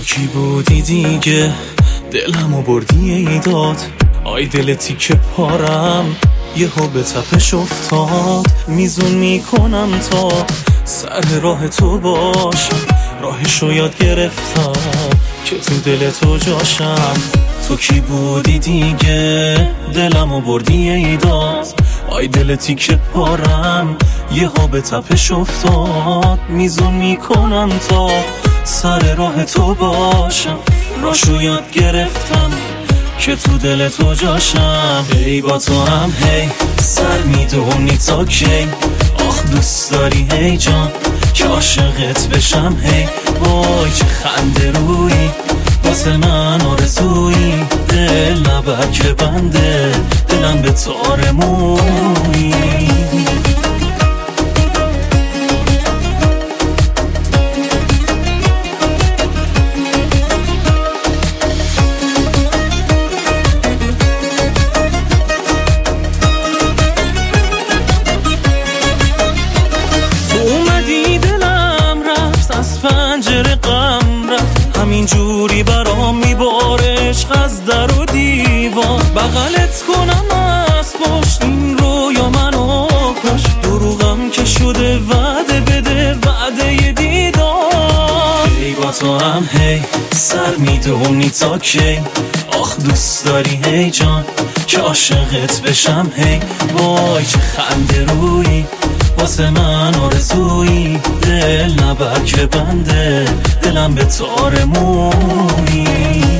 کی بودی دیگه دلمو بردی ایداد، آی دل تیکه پارم یهو به تپش افتاد. میزون میکنم تا سر راه تو باشم، راهشو یاد گرفتم که تو دل تو جاشم. تو کی بودی دیگه دلمو بردی ایداد، آی دل تیکه پارم یهو به تپش افتاد. میزون میکنم تا سر راه تو باشم، راشو یاد گرفتم که تو دل تو جاشم. ای با تو هم هی سر میدونی تا کی، آخ دوست داری هی جان که عاشقت بشم هی. وای چه خنده رویی واسه من آرزویی، دل نبر که بنده دلم به تار مویی. پنجره غم رفت همین جوری برام میباره عشق از در و دیوار. بغلت کنم از پشت این رویا منو کش، دروغم که شده وعده بده وعده دیدار. ای با تو هم هی سر میدونی تا کی، آخ دوست داری هی جان که عاشقت بشم هی. وای چه خنده رویی واسه من آرزویی، دل نبر که بنده دلم به تار مویی.